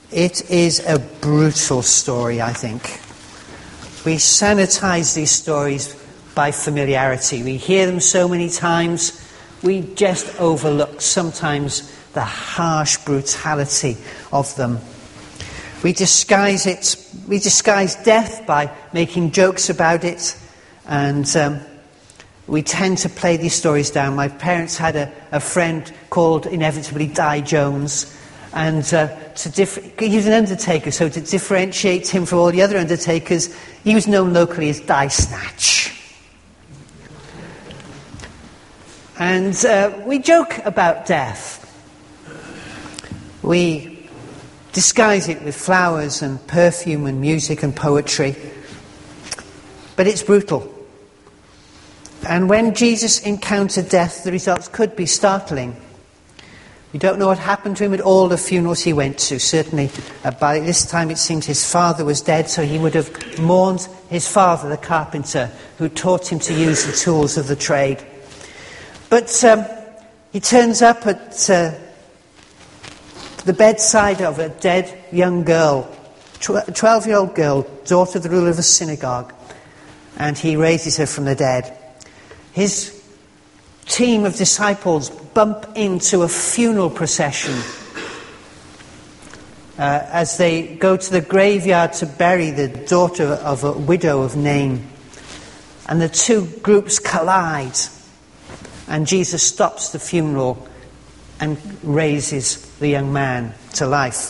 It is a brutal story, I think. We sanitize these stories by familiarity. We hear them so many times, we just overlook sometimes the harsh brutality of them. We disguise death by making jokes about it, and we tend to play these stories down. My parents had a friend called inevitably Di Jones, and he was an undertaker, so to differentiate him from all the other undertakers, he was known locally as Die Snatch. And we joke about death. We disguise it with flowers and perfume and music and poetry. But it's brutal. And when Jesus encountered death, the results could be startling. We don't know what happened to him at all the funerals he went to. Certainly, by this time it seems his father was dead, so he would have mourned his father, the carpenter, who taught him to use the tools of the trade. But he turns up at the bedside of a dead young girl, a 12-year-old girl, daughter of the ruler of a synagogue, and he raises her from the dead. His team of disciples bump into a funeral procession as they go to the graveyard to bury the daughter of a widow of Nain. And the two groups collide, and Jesus stops the funeral and raises the young man to life.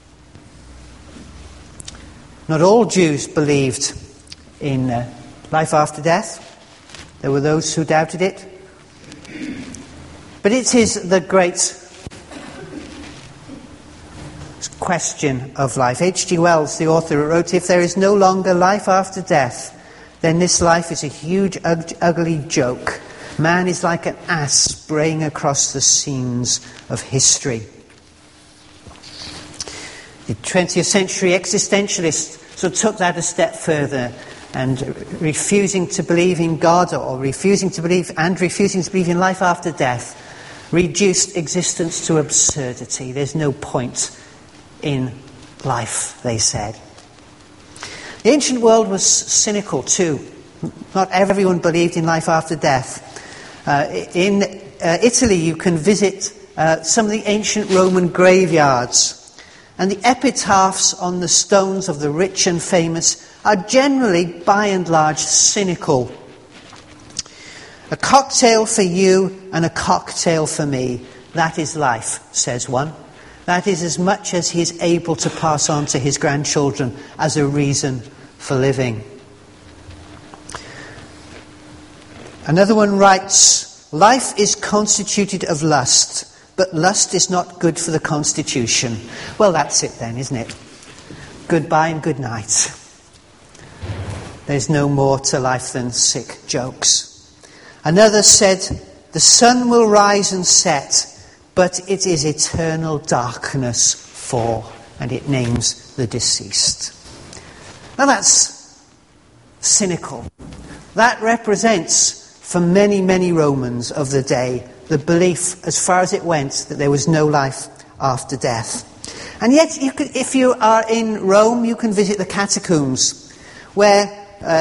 Not all Jews believed in life after death. There were those who doubted it. But it is the great question of life. H.G. Wells, the author, wrote, "If there is no longer life after death, then this life is a huge, ugly joke. Man is like an ass braying across the scenes of history." The 20th century existentialists sort of took that a step further, and refusing to believe in God or refusing to believe in life after death, reduced existence to absurdity. There's no point in life, they said. The ancient world was cynical too. Not everyone believed in life after death. In Italy, you can visit some of the ancient Roman graveyards, and the epitaphs on the stones of the rich and famous are generally, by and large, cynical. "A cocktail for you and a cocktail for me. That is life," says one. That is as much as he is able to pass on to his grandchildren as a reason for living. Another one writes, "Life is constituted of lust, but lust is not good for the constitution." Well, that's it then, isn't it? Goodbye and good night. There's no more to life than sick jokes. Another said, "The sun will rise and set, but it is eternal darkness for," and it names the deceased. Now that's cynical. That represents, for many, many Romans of the day, the belief, as far as it went, that there was no life after death. And yet, if you are in Rome, you can visit the catacombs, where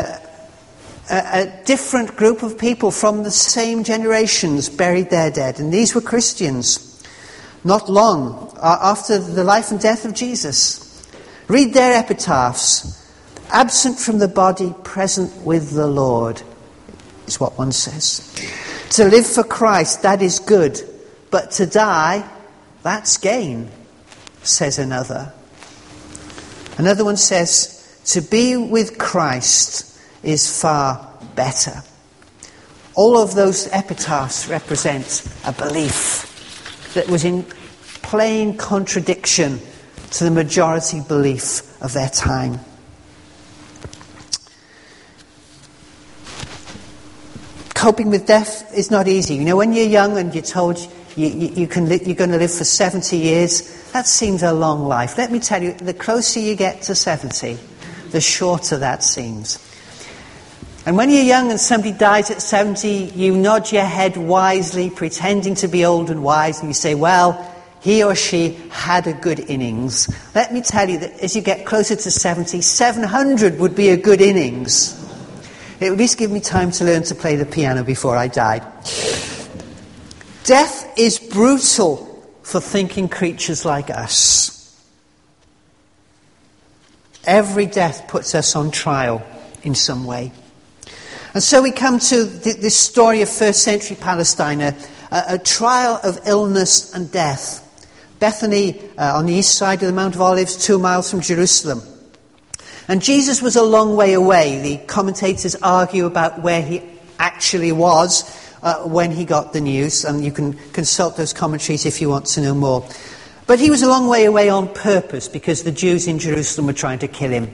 a different group of people from the same generations buried their dead. And these were Christians, not long after the life and death of Jesus. Read their epitaphs. "Absent from the body, present with the Lord," is what one says. "To live for Christ, that is good. But to die, that's gain," says another. Another one says, "To be with Christ is far better." All of those epitaphs represent a belief that was in plain contradiction to the majority belief of their time. Coping with death is not easy. You know, when you're young and you're told you're going to live for 70 years, that seems a long life. Let me tell you, the closer you get to 70, the shorter that seems. And when you're young and somebody dies at 70, you nod your head wisely, pretending to be old and wise, and you say, "Well, he or she had a good innings. Let me tell you that as you get closer to 70, 700 would be a good innings. It would at least give me time to learn to play the piano before I died. Death is brutal for thinking creatures like us. Every death puts us on trial in some way. And so we come to this story of first century Palestine, a trial of illness and death. Bethany, on the east side of the Mount of Olives, 2 miles from Jerusalem. And Jesus was a long way away. The commentators argue about where he actually was when he got the news, and you can consult those commentaries if you want to know more. But he was a long way away on purpose because the Jews in Jerusalem were trying to kill him.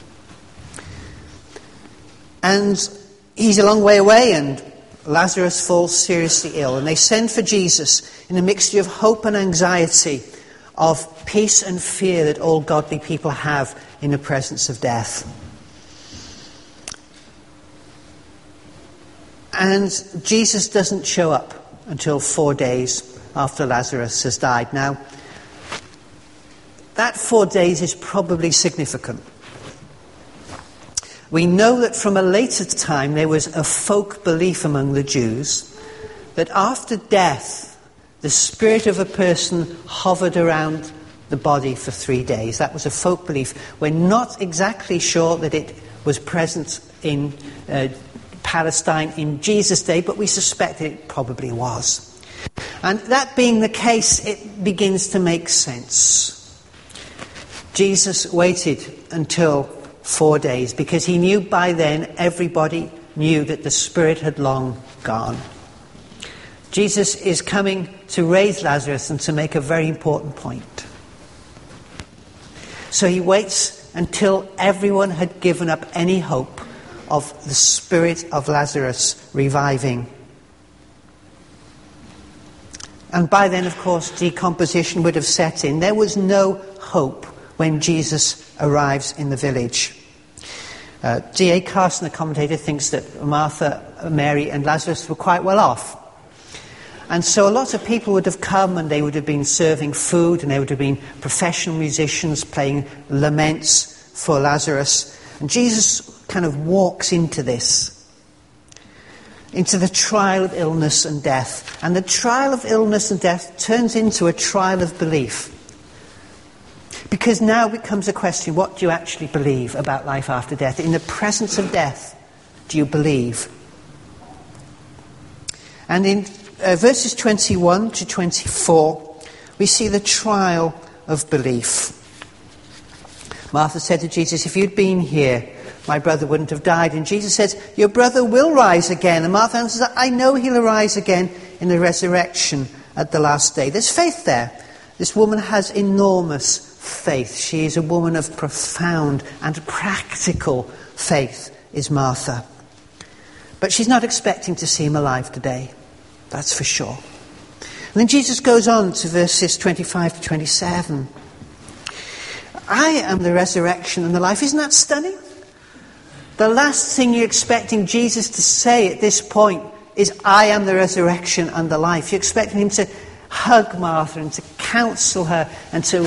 And he's a long way away, and Lazarus falls seriously ill. And they send for Jesus in a mixture of hope and anxiety, of peace and fear that all godly people have in the presence of death. And Jesus doesn't show up until 4 days after Lazarus has died. Now, that 4 days is probably significant. We know that from a later time there was a folk belief among the Jews that after death the spirit of a person hovered around the body for 3 days. That was a folk belief. We're not exactly sure that it was present in Palestine in Jesus' day, but we suspect it probably was. And that being the case, it begins to make sense. Jesus waited until 4 days because he knew by then everybody knew that the spirit had long gone. Jesus is coming to raise Lazarus and to make a very important point. So he waits until everyone had given up any hope of the spirit of Lazarus reviving. And by then, of course, decomposition would have set in. There was no hope when Jesus arrives in the village. D.A. Carson, the commentator, thinks that Martha, Mary and Lazarus were quite well off. And so a lot of people would have come and they would have been serving food, and there would have been professional musicians playing laments for Lazarus. And Jesus kind of walks into this, into the trial of illness and death. And the trial of illness and death turns into a trial of belief. Because now becomes a question, what do you actually believe about life after death? In the presence of death, do you believe? And in verses 21 to 24, we see the trial of belief. Martha said to Jesus, if you'd been here, my brother wouldn't have died. And Jesus says, your brother will rise again. And Martha answers, I know he'll arise again in the resurrection at the last day. There's faith there. This woman has enormous faith. She is a woman of profound and practical faith, is Martha. But she's not expecting to see him alive today. That's for sure. And then Jesus goes on to verses 25 to 27. I am the resurrection and the life. Isn't that stunning? The last thing you're expecting Jesus to say at this point is, I am the resurrection and the life. You're expecting him to hug Martha and to counsel her and to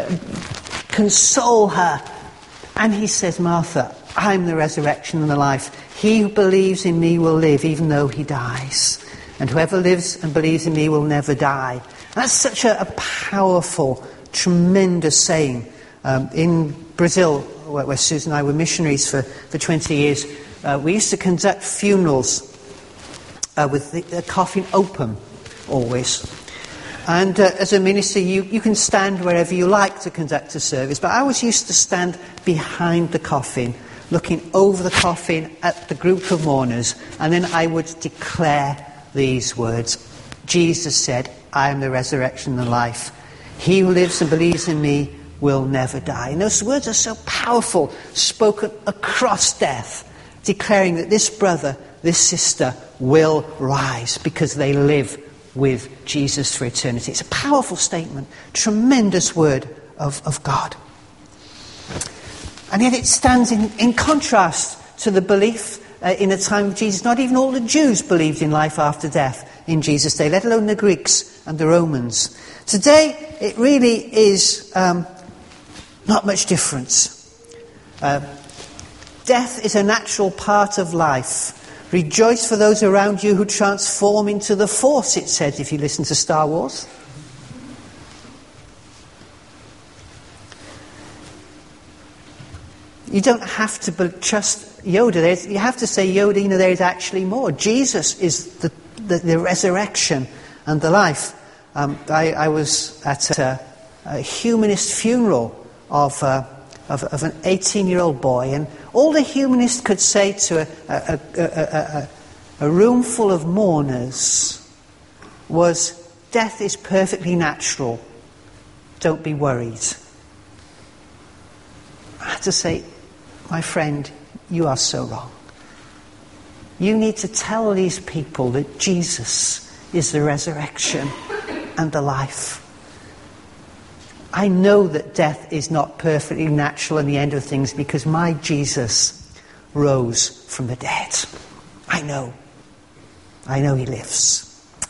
console her. And he says, Martha, I'm the resurrection and the life. He who believes in me will live even though he dies. And whoever lives and believes in me will never die. That's such a powerful, tremendous saying. In Brazil, where Susan and I were missionaries for 20 years, we used to conduct funerals with the coffin open, always. And as a minister, you can stand wherever you like to conduct a service. But I always used to stand behind the coffin, looking over the coffin at the group of mourners. And then I would declare these words. Jesus said, I am the resurrection and the life. He who lives and believes in me will never die. And those words are so powerful, spoken across death, declaring that this brother, this sister will rise because they live with Jesus for eternity. It's a powerful statement, tremendous word of God. And yet it stands in contrast to the belief in the time of Jesus. Not even all the Jews believed in life after death in Jesus' day, let alone the Greeks and the Romans. Today, it really is not much difference. Death is a natural part of life. Rejoice for those around you who transform into the Force, it said, if you listen to Star Wars. You don't have to trust Yoda. You have to say, Yoda, there is actually more. Jesus is the resurrection and the life. I was at a humanist funeral of an 18-year-old boy, and all the humanist could say to a room full of mourners was, death is perfectly natural. Don't be worried. I had to say, my friend, you are so wrong. You need to tell these people that Jesus is the resurrection and the life. I know that death is not perfectly natural in the end of things because my Jesus rose from the dead. I know he lives.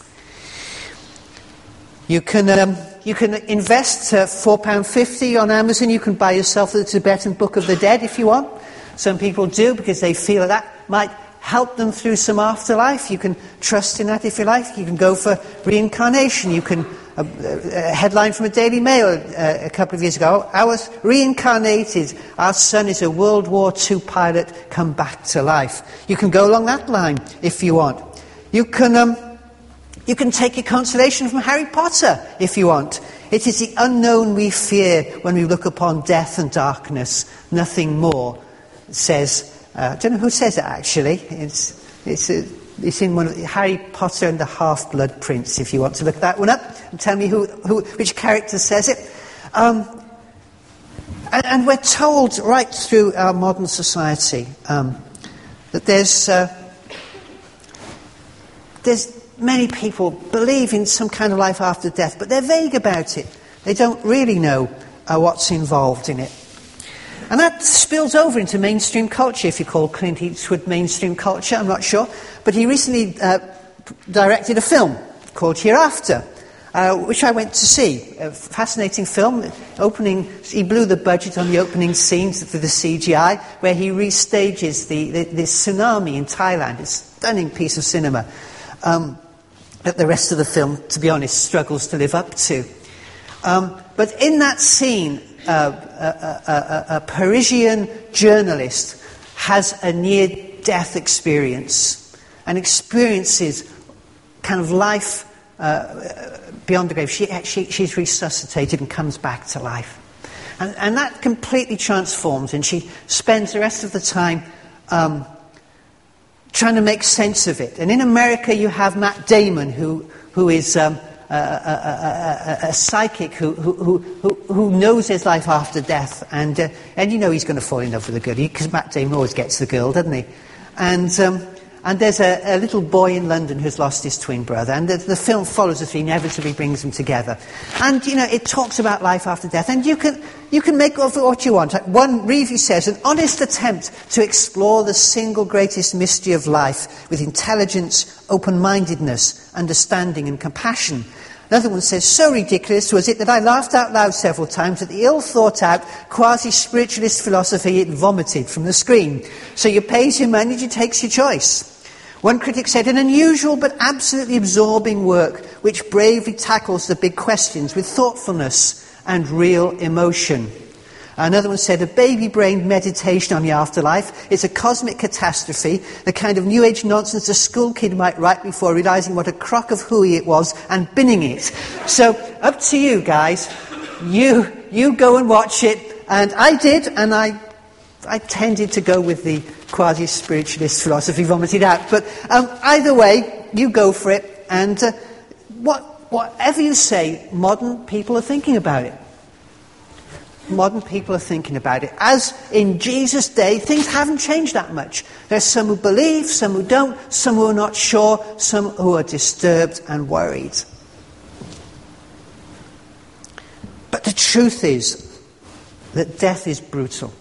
You can invest £4.50 on Amazon. You can buy yourself the Tibetan Book of the Dead if you want. Some people do because they feel that might help them through some afterlife. You can trust in that if you like. You can go for reincarnation. You can a headline from a Daily Mail a couple of years ago. I was reincarnated. Our son is a World War II pilot come back to life. You can go along that line if you want. You can take your consolation from Harry Potter if you want. It is the unknown we fear when we look upon death and darkness, nothing more. It says, I don't know who says it actually. It's in one of Harry Potter and the Half-Blood Prince. If you want to look that one up and tell me which character says it. And we're told right through our modern society that there's many people believe in some kind of life after death, but they're vague about it. They don't really know what's involved in it. And that spills over into mainstream culture, if you call Clint Eastwood mainstream culture, I'm not sure. But he recently directed a film called Hereafter, which I went to see. A fascinating film. He blew the budget on the opening scenes for the CGI, where he restages the tsunami in Thailand. It's a stunning piece of cinema. That the rest of the film, to be honest, struggles to live up to. But in that scene, a Parisian journalist has a near-death experience and experiences kind of life beyond the grave. She's resuscitated and comes back to life. And that completely transforms, and she spends the rest of the time trying to make sense of it. And in America you have Matt Damon, who is a psychic who knows there's life after death, and he's going to fall in love with a girl because Matt Damon always gets the girl, doesn't he? And there's a little boy in London who's lost his twin brother, and the film follows the three, inevitably brings them together. And it talks about life after death, and you can make of it what you want. One review says, an honest attempt to explore the single greatest mystery of life with intelligence, open-mindedness, understanding and compassion. Another one says, so ridiculous was it that I laughed out loud several times at the ill-thought-out, quasi-spiritualist philosophy it vomited from the screen. So you pays your money, you takes your choice. One critic said, an unusual but absolutely absorbing work which bravely tackles the big questions with thoughtfulness and real emotion. Another one said, a baby-brained meditation on the afterlife is a cosmic catastrophe, the kind of New Age nonsense a school kid might write before realising what a crock of hooey it was and binning it. So, up to you guys. You go and watch it. And I did, and I tended to go with the quasi-spiritualist philosophy vomited out. But either way, you go for it. And whatever you say, modern people are thinking about it. Modern people are thinking about it. As in Jesus' day, things haven't changed that much. There's some who believe, some who don't, some who are not sure, some who are disturbed and worried. But the truth is that death is brutal.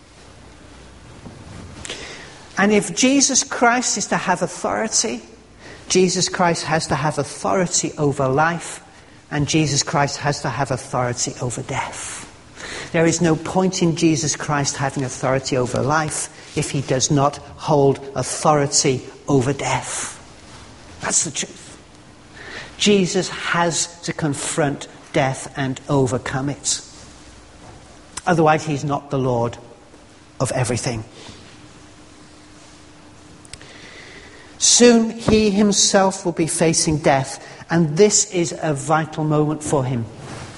And if Jesus Christ is to have authority, Jesus Christ has to have authority over life And Jesus Christ has to have authority over death. There is no point in Jesus Christ having authority over life if he does not hold authority over death. That's the truth. Jesus has to confront death and overcome it. Otherwise, he's not the Lord of everything. Soon he himself will be facing death, and this is a vital moment for him.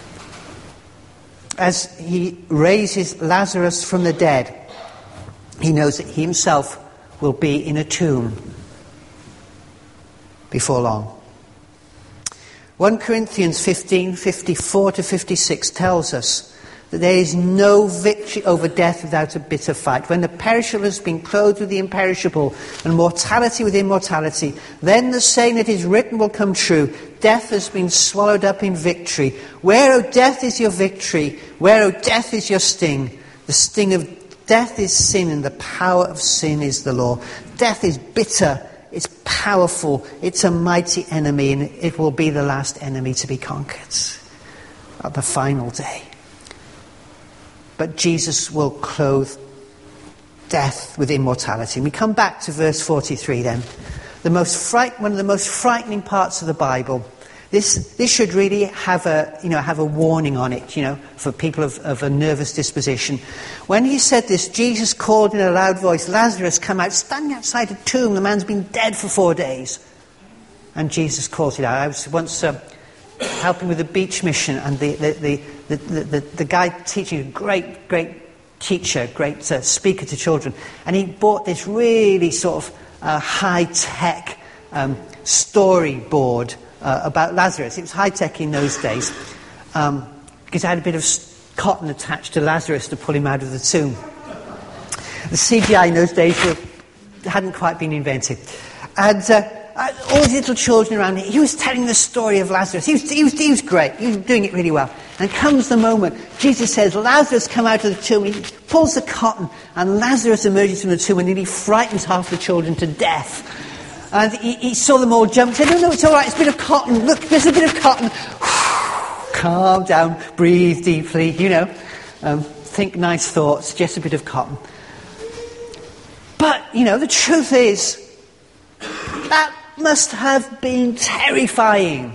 As he raises Lazarus from the dead, he knows that he himself will be in a tomb before long. 1 Corinthians 15:54-56 tells us that there is no victory over death without a bitter fight. When the perishable has been clothed with the imperishable and mortality with immortality, then the saying that is written will come true. Death has been swallowed up in victory. Where, O death, is your victory? Where, O death, is your sting? The sting of death is sin, and the power of sin is the law. Death is bitter. It's powerful. It's a mighty enemy, and it will be the last enemy to be conquered at the final day. But Jesus will clothe death with immortality. And we come back to verse 43 then. One of the most frightening parts of the Bible. This should really have a warning on it, for people of a nervous disposition. When he said this, Jesus called in a loud voice, "Lazarus, come out." Standing outside a tomb, the man's been dead for 4 days. And Jesus calls it out. I was once helping with the beach mission, and the guy teaching, a great teacher, great speaker to children, and he bought this really sort of high-tech storyboard about Lazarus. It was high-tech in those days because it had a bit of cotton attached to Lazarus to pull him out of the tomb. The CGI in those days hadn't quite been invented. And all these little children around him, he was telling the story of Lazarus. He was great. He was doing it really well. And comes the moment, Jesus says, "Lazarus, come out of the tomb." He pulls the cotton, and Lazarus emerges from the tomb, and then he frightens half the children to death. And he saw them all jump, said, "No, it's all right, it's a bit of cotton. Look, there's a bit of cotton." Calm down, breathe deeply, think nice thoughts, just a bit of cotton. But, the truth is, that must have been terrifying.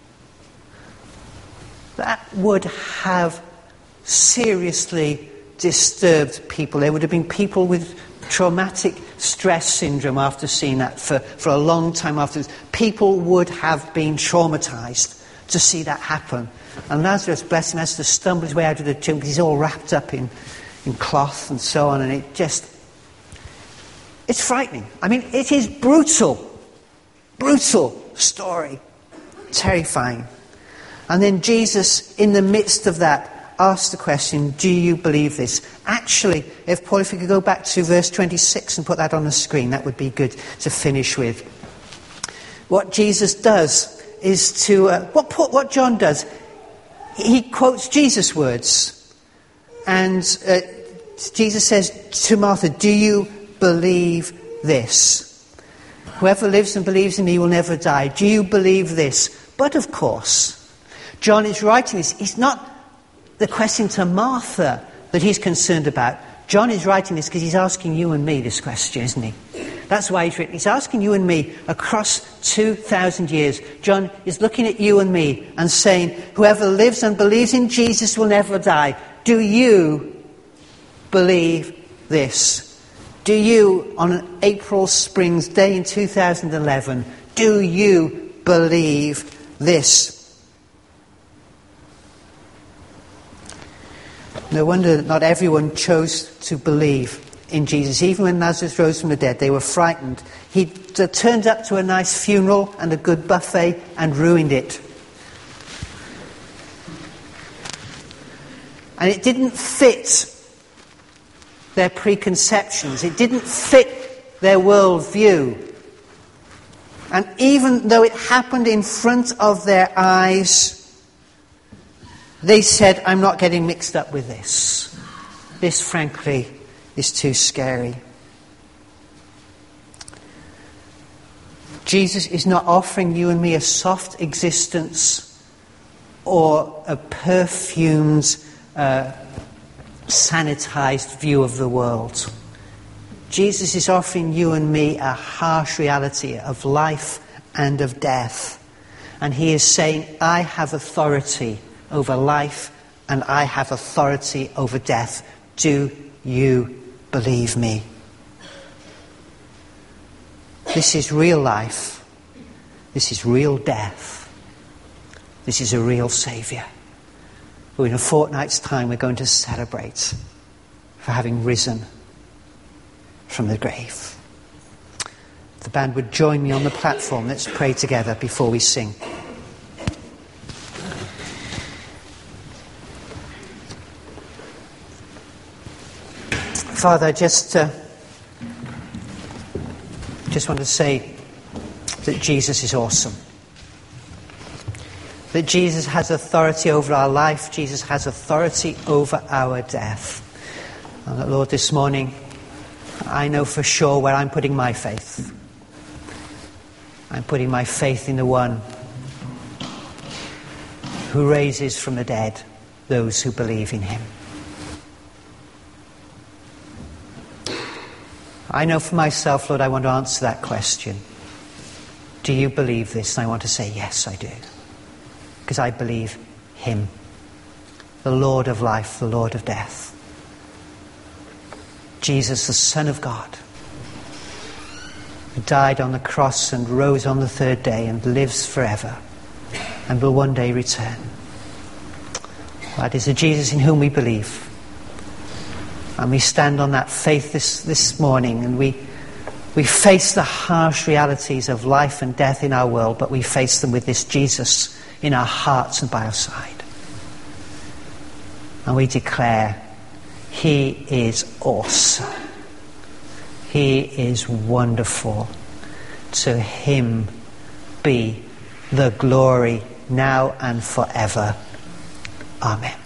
That would have seriously disturbed people. There would have been people with traumatic stress syndrome after seeing that for a long time afterwards. People would have been traumatized to see that happen. And Lazarus, bless him, has to stumble his way out of the tomb because he's all wrapped up in cloth and so on. And it's frightening. I mean, it is brutal story. Terrifying. And then Jesus, in the midst of that, asks the question, do you believe this? Actually, if you could go back to verse 26 and put that on the screen, that would be good to finish with. What Jesus does is what John does, he quotes Jesus' words. And Jesus says to Martha, "Do you believe this? Whoever lives and believes in me will never die. Do you believe this?" But of course, John is writing this. It's not the question to Martha that he's concerned about. John is writing this because he's asking you and me this question, isn't he? That's why he's written. He's asking you and me across 2,000 years. John is looking at you and me and saying, whoever lives and believes in Jesus will never die. Do you believe this? Do you, on an April Springs day in 2011, do you believe this? No wonder that not everyone chose to believe in Jesus. Even when Lazarus rose from the dead, they were frightened. He turned up to a nice funeral and a good buffet and ruined it. And it didn't fit their preconceptions. It didn't fit their worldview. And even though it happened in front of their eyes, they said, I'm not getting mixed up with this. This, frankly, is too scary. Jesus is not offering you and me a soft existence or a perfumed, sanitized view of the world. Jesus is offering you and me a harsh reality of life and of death. And he is saying, I have authority over life and I have authority over death. Do you believe me? This is real life. This is real death. This is a real Saviour, who in a fortnight's time we're going to celebrate for having risen from the grave. If the band would join me on the platform, let's pray together before we sing. Father, I just want to say that Jesus is awesome. That Jesus has authority over our life. Jesus has authority over our death. And that, Lord, this morning, I know for sure where I'm putting my faith. I'm putting my faith in the one who raises from the dead those who believe in him. I know for myself, Lord, I want to answer that question. Do you believe this? And I want to say, yes, I do. Because I believe him, the Lord of life, the Lord of death. Jesus, the Son of God, who died on the cross and rose on the third day and lives forever and will one day return. That is the Jesus in whom we believe. And we stand on that faith this morning, and we face the harsh realities of life and death in our world, but we face them with this Jesus in our hearts and by our side. And we declare, he is awesome. He is wonderful. To him be the glory now and forever. Amen.